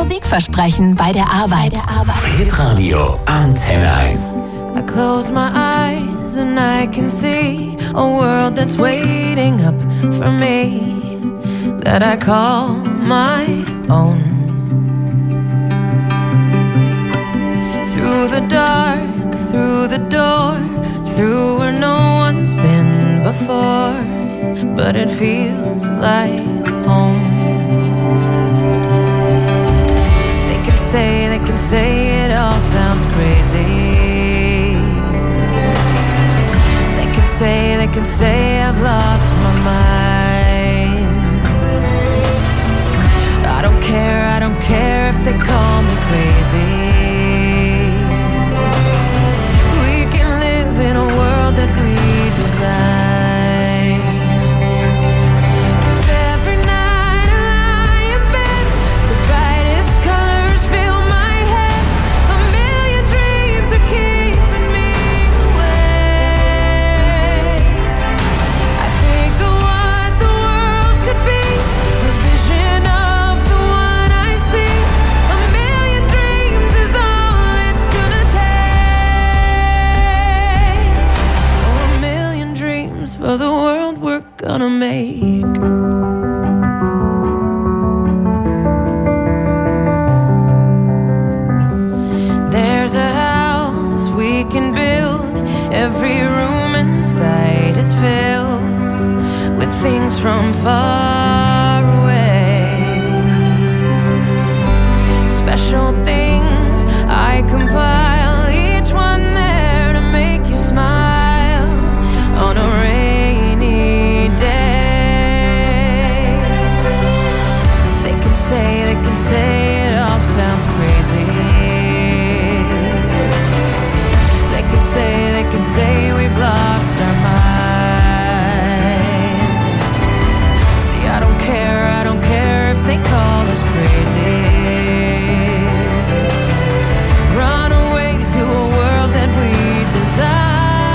Musikversprechen bei der Arbeit. Hitradio Antenne 1. I close my eyes and I can see a world that's waiting up for me, that I call my own. Through the dark, through the door, through where no one's been before, but it feels like home. They can say it all sounds crazy. They can say I've lost my mind. I don't care if they call me crazy. We can live in a world that we design. For the world we're gonna make. There's a house we can build. Every room inside is filled with things from far away. Special things I compile, each one there to make you smile on a rainy day. They can say it all sounds crazy. They can say we've lost our minds. See, I don't care if they call us crazy. Run away to a world that we desire.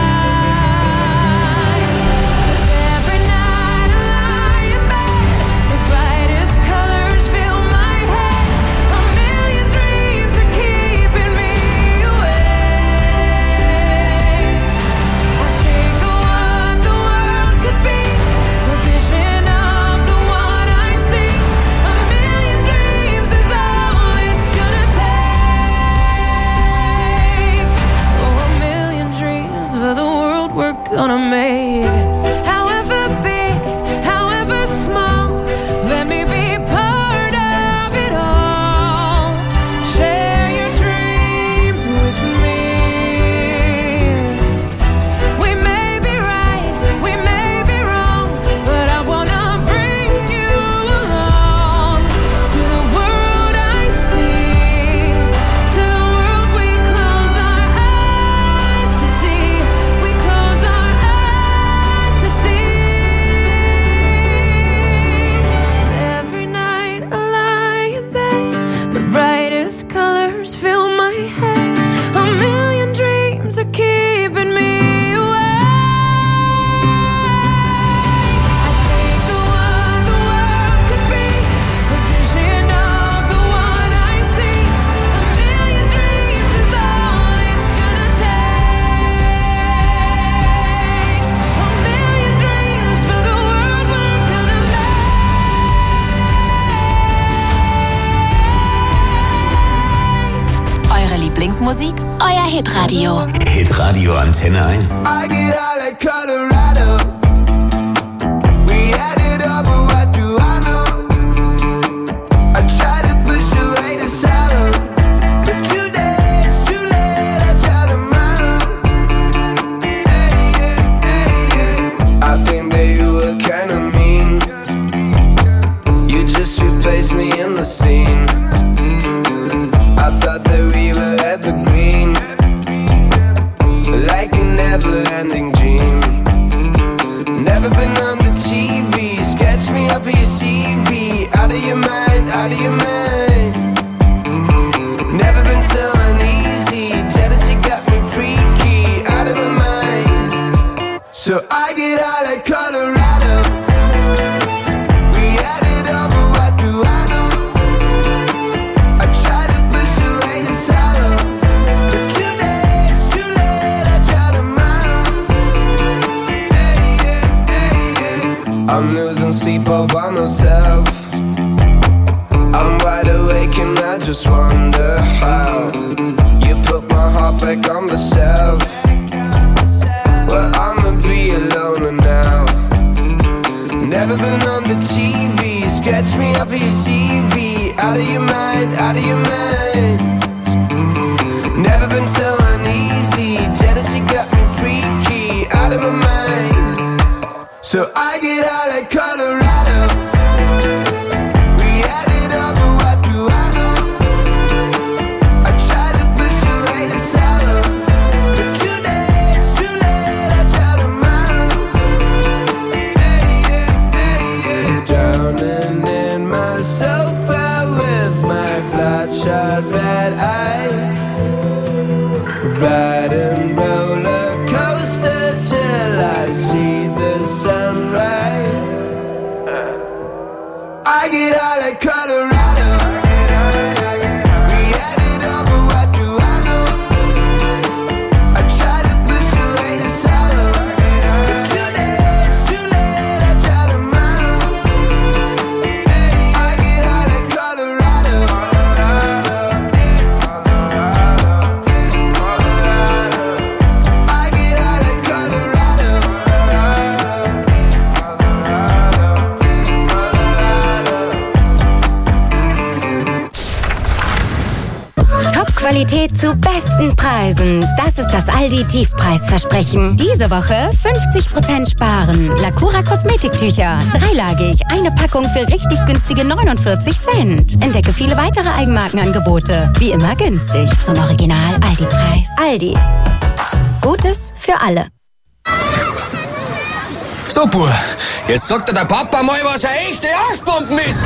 Gonna make, however big, however small, let me be part of it all. Share your dreams with me. We may be right, we may be wrong, but I wanna bring you along to the world I see, to the world we close our eyes to see. We close our keeping me away. I think the world could be a vision of the one I see. A million dreams is all it's gonna take. A million dreams for the world we're gonna make. Eure Lieblingsmusik? Euer Hitradio. Hitradio Antenne 1. I get out like Colorado. We added up, but what do I know? I try to push away the sorrow, but today it's too late. I try tomorrow. I think that you were kinda mean. You just replaced me in the scene. I thought that we were evergreen, like a never-ending dream. Never been on the TV. Sketch me up for your CV. Out of your mind, out of your mind. Never been so uneasy. Jealousy got me freaky. Out of my mind. So I get out like Colorado. We added up, but what do I know? I I'm losing sleep all by myself. I'm wide awake and I just wonder how you put my heart back on the shelf. Well, I'ma be alone now. Never been on the TV. Sketch me up for your CV. Out of your mind, out of your mind. Never been so uneasy. Jealousy got me freaky. Out of my mind. So I get out like Colorado. We added up, but what do I know? I try to push away the sorrow, but today it's too late. I try tomorrow. Drowning in my sofa with my bloodshot red eyes, riding roller coaster till I see the sunrise. I get out like Colorado. We added up, but what do I know? I try to push away the sorrow, but today it's too late. I try tomorrow. I get out like Colorado. I get out like Colorado. Top-Qualität zu besten Preisen. Das ist das Aldi-Tiefpreisversprechen. Diese Woche 50% sparen. Lacura Kosmetiktücher. Dreilagig. Eine Packung für richtig günstige 49 Cent. Entdecke viele weitere Eigenmarkenangebote. Wie immer günstig. Zum Original-Aldi-Preis. Aldi. Gutes für alle. So, Bub, jetzt sagt dir der Papa mal, was eine echte Arschbomben ist.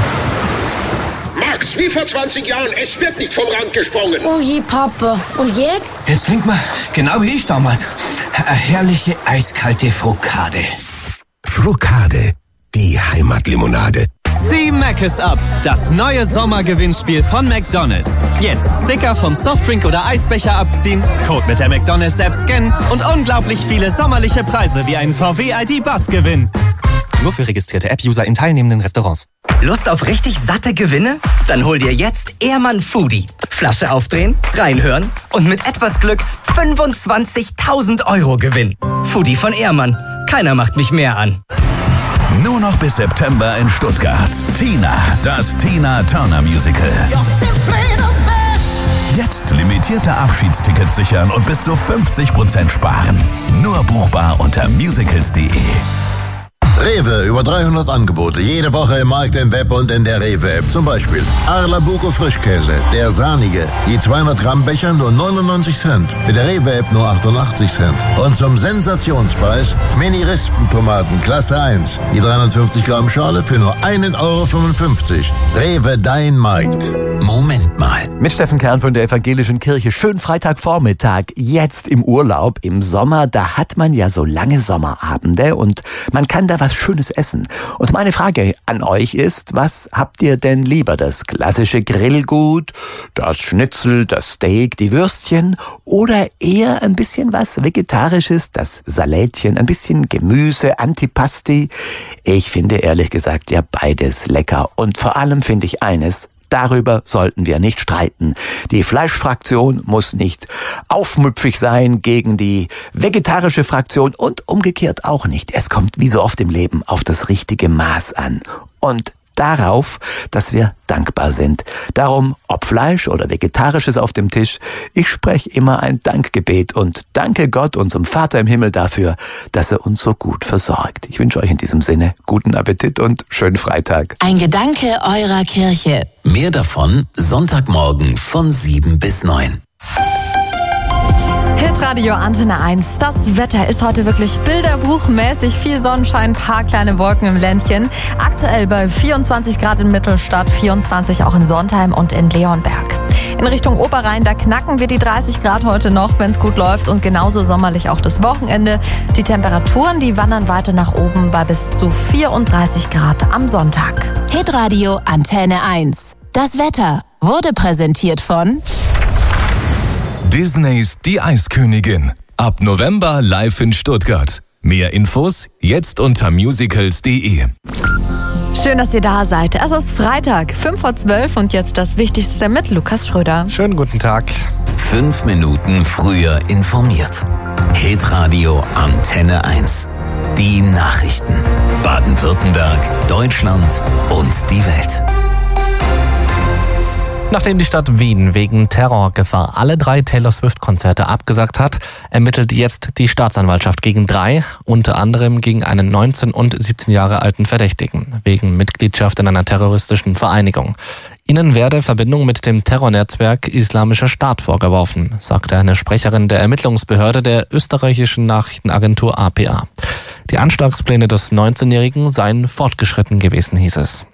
Max, wie vor 20 Jahren, es wird nicht vom Rand gesprungen. Oh je, Papa. Und jetzt? Jetzt trinkt man, genau wie ich damals, eine herrliche eiskalte Frukade. Frukade, die Heimatlimonade. Zieh Mc's ab, das neue Sommergewinnspiel von McDonald's. Jetzt Sticker vom Softdrink oder Eisbecher abziehen, Code mit der McDonald's-App scannen und unglaublich viele sommerliche Preise wie einen VW-ID-Bus gewinnen. Nur für registrierte App-User in teilnehmenden Restaurants. Lust auf richtig satte Gewinne? Dann hol dir jetzt Ehrmann Foodie. Flasche aufdrehen, reinhören und mit etwas Glück 25.000 € Gewinn. Foodie von Ehrmann. Keiner macht mich mehr an. Nur noch bis September in Stuttgart. Tina, das Tina Turner Musical. Jetzt limitierte Abschiedstickets sichern und bis zu 50% sparen. Nur buchbar unter musicals.de. Rewe, über 300 Angebote, jede Woche im Markt, im Web und in der Rewe-App. Zum Beispiel Arla Buco Frischkäse, der sahnige, je 200 Gramm Becher nur 99 Cent, mit der Rewe-App nur 88 Cent. Und zum Sensationspreis Mini-Rispentomaten Klasse 1, die 350 Gramm Schale für nur 1,55 €. Rewe, dein Markt. Moment mal. Mit Steffen Kern von der Evangelischen Kirche. Schönen Freitagvormittag, jetzt im Urlaub, im Sommer, da hat man ja so lange Sommerabende und man kann da was Schönes essen. Und meine Frage an euch ist, was habt ihr denn lieber? Das klassische Grillgut, das Schnitzel, das Steak, die Würstchen oder eher ein bisschen was Vegetarisches, das Salätchen, ein bisschen Gemüse, Antipasti? Ich finde ehrlich gesagt ja beides lecker und vor allem finde ich eines: darüber sollten wir nicht streiten. Die Fleischfraktion muss nicht aufmüpfig sein gegen die vegetarische Fraktion und umgekehrt auch nicht. Es kommt wie so oft im Leben auf das richtige Maß an und darauf, dass wir dankbar sind. Darum, ob Fleisch oder Vegetarisches auf dem Tisch, ich spreche immer ein Dankgebet und danke Gott, unserem Vater im Himmel, dafür, dass er uns so gut versorgt. Ich wünsche euch in diesem Sinne guten Appetit und schönen Freitag. Ein Gedanke eurer Kirche. Mehr davon Sonntagmorgen von 7 bis 9. Hitradio Antenne 1. Das Wetter ist heute wirklich bilderbuchmäßig. Viel Sonnenschein, paar kleine Wolken im Ländchen. Aktuell bei 24 Grad in Mittelstadt, 24 auch in Sontheim und in Leonberg. In Richtung Oberrhein, da knacken wir die 30 Grad heute noch, wenn es gut läuft. Und genauso sommerlich auch das Wochenende. Die Temperaturen, die wandern weiter nach oben bei bis zu 34 Grad am Sonntag. Hitradio Antenne 1. Das Wetter wurde präsentiert von Disneys Die Eiskönigin. Ab November live in Stuttgart. Mehr Infos jetzt unter musicals.de. Schön, dass ihr da seid. Es ist Freitag, 5:12 und jetzt das Wichtigste mit Lukas Schröder. Schönen guten Tag. 5 Minuten früher informiert. Hitradio Antenne 1. Die Nachrichten. Baden-Württemberg, Deutschland und die Welt. Nachdem die Stadt Wien wegen Terrorgefahr alle 3 Taylor Swift-Konzerte abgesagt hat, ermittelt jetzt die Staatsanwaltschaft gegen 3, unter anderem gegen einen 19 und 17 Jahre alten Verdächtigen, wegen Mitgliedschaft in einer terroristischen Vereinigung. Ihnen werde Verbindung mit dem Terrornetzwerk Islamischer Staat vorgeworfen, sagte eine Sprecherin der Ermittlungsbehörde der österreichischen Nachrichtenagentur APA. Die Anschlagspläne des 19-Jährigen seien fortgeschritten gewesen, hieß es.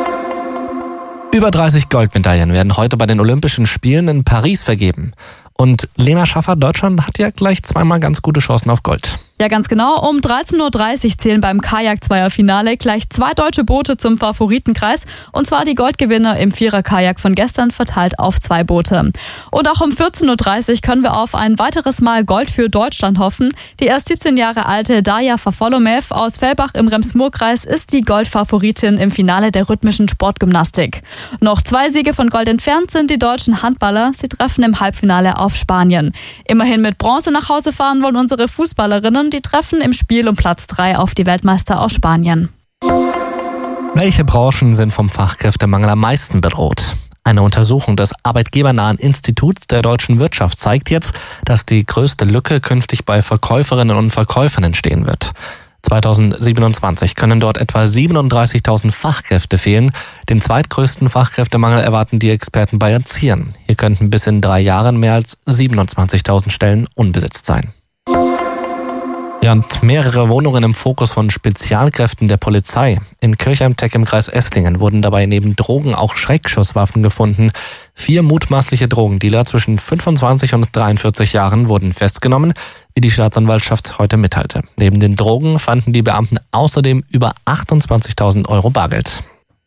Über 30 Goldmedaillen werden heute bei den Olympischen Spielen in Paris vergeben. Und Lena Schaffer, Deutschland hat ja gleich zweimal ganz gute Chancen auf Gold. Ja, ganz genau. Um 13:30 Uhr zählen beim Kajak-Zweierfinale gleich 2 deutsche Boote zum Favoritenkreis. Und zwar die Goldgewinner im Vierer-Kajak von gestern verteilt auf 2 Boote. Und auch um 14:30 Uhr können wir auf ein weiteres Mal Gold für Deutschland hoffen. Die erst 17 Jahre alte Darja Fafolomev aus Fellbach im Rems-Murr-Kreis ist die Goldfavoritin im Finale der rhythmischen Sportgymnastik. Noch 2 Siege von Gold entfernt sind die deutschen Handballer. Sie treffen im Halbfinale auf Spanien. Immerhin mit Bronze nach Hause fahren wollen unsere Fußballerinnen. Die treffen im Spiel um Platz 3 auf die Weltmeister aus Spanien. Welche Branchen sind vom Fachkräftemangel am meisten bedroht? Eine Untersuchung des arbeitgebernahen Instituts der deutschen Wirtschaft zeigt jetzt, dass die größte Lücke künftig bei Verkäuferinnen und Verkäufern entstehen wird. 2027 können dort etwa 37.000 Fachkräfte fehlen. Den zweitgrößten Fachkräftemangel erwarten die Experten bei Erziehern. Hier könnten bis in 3 Jahren mehr als 27.000 Stellen unbesetzt sein. Ja, und mehrere Wohnungen im Fokus von Spezialkräften der Polizei. In Kirchheim-Teck im Kreis Esslingen wurden dabei neben Drogen auch Schreckschusswaffen gefunden. 4 mutmaßliche Drogendealer zwischen 25 und 43 Jahren wurden festgenommen, wie die Staatsanwaltschaft heute mitteilte. Neben den Drogen fanden die Beamten außerdem über 28.000 Euro Bargeld.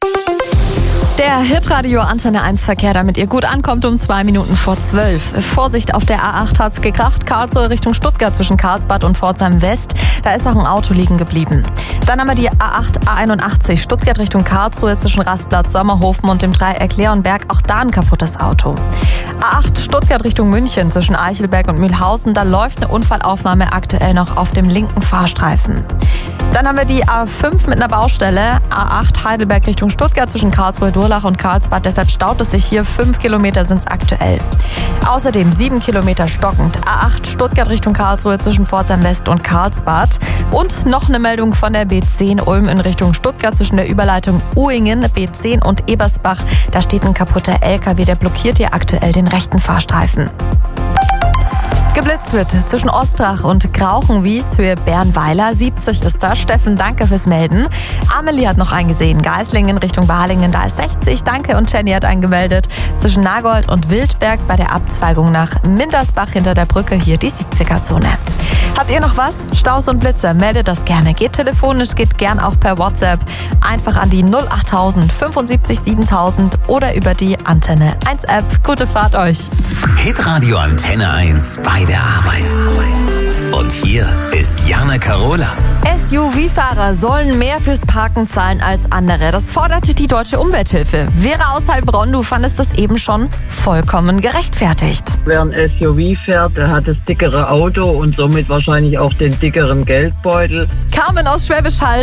Der Hitradio Antenne 1 Verkehr, damit ihr gut ankommt, um 2 Minuten vor 12. Vorsicht, auf der A8 hat's gekracht. Karlsruhe Richtung Stuttgart zwischen Karlsbad und Pforzheim West. Da ist auch ein Auto liegen geblieben. Dann haben wir die A8, A81 Stuttgart Richtung Karlsruhe zwischen Rastplatz, Sommerhofen und dem Dreieck Leonberg. Auch da ein kaputtes Auto. A8 Stuttgart Richtung München zwischen Eichelberg und Mühlhausen. Da läuft eine Unfallaufnahme aktuell noch auf dem linken Fahrstreifen. Dann haben wir die A5 mit einer Baustelle. A8 Heidelberg Richtung Stuttgart zwischen Karlsruhe-Durlach und Karlsbad. Deshalb staut es sich hier. 5 Kilometer sind es aktuell. Außerdem 7 Kilometer stockend. A8 Stuttgart Richtung Karlsruhe zwischen Pforzheim West und Karlsbad. Und noch eine Meldung von der B10 Ulm in Richtung Stuttgart zwischen der Überleitung Uhingen, B10 und Ebersbach. Da steht ein kaputter LKW, der blockiert hier aktuell den rechten Fahrstreifen. Geblitzt wird zwischen Ostrach und Grauchenwies, Höhe Bernweiler. 70 ist da. Steffen, danke fürs Melden. Amelie hat noch eingesehen. Geislingen Richtung Balingen, da ist 60. Danke. Und Jenny hat eingemeldet. Zwischen Nagold und Wildberg bei der Abzweigung nach Mindersbach hinter der Brücke hier die 70er-Zone. Habt ihr noch was? Staus und Blitze, meldet das gerne. Geht telefonisch, geht gern auch per WhatsApp. Einfach an die 08000 75 7000 oder über die Antenne 1 App. Gute Fahrt euch. Hitradio Antenne 1 bei der Arbeit. Und hier ist Jana Karola. SUV-Fahrer sollen mehr fürs Parken zahlen als andere. Das forderte die Deutsche Umwelthilfe. Vera aus Heilbronn, du fandest das eben schon vollkommen gerechtfertigt. Wer ein SUV fährt, der hat das dickere Auto und somit wahrscheinlich auch den dickeren Geldbeutel. Carmen aus Schwäbisch Hall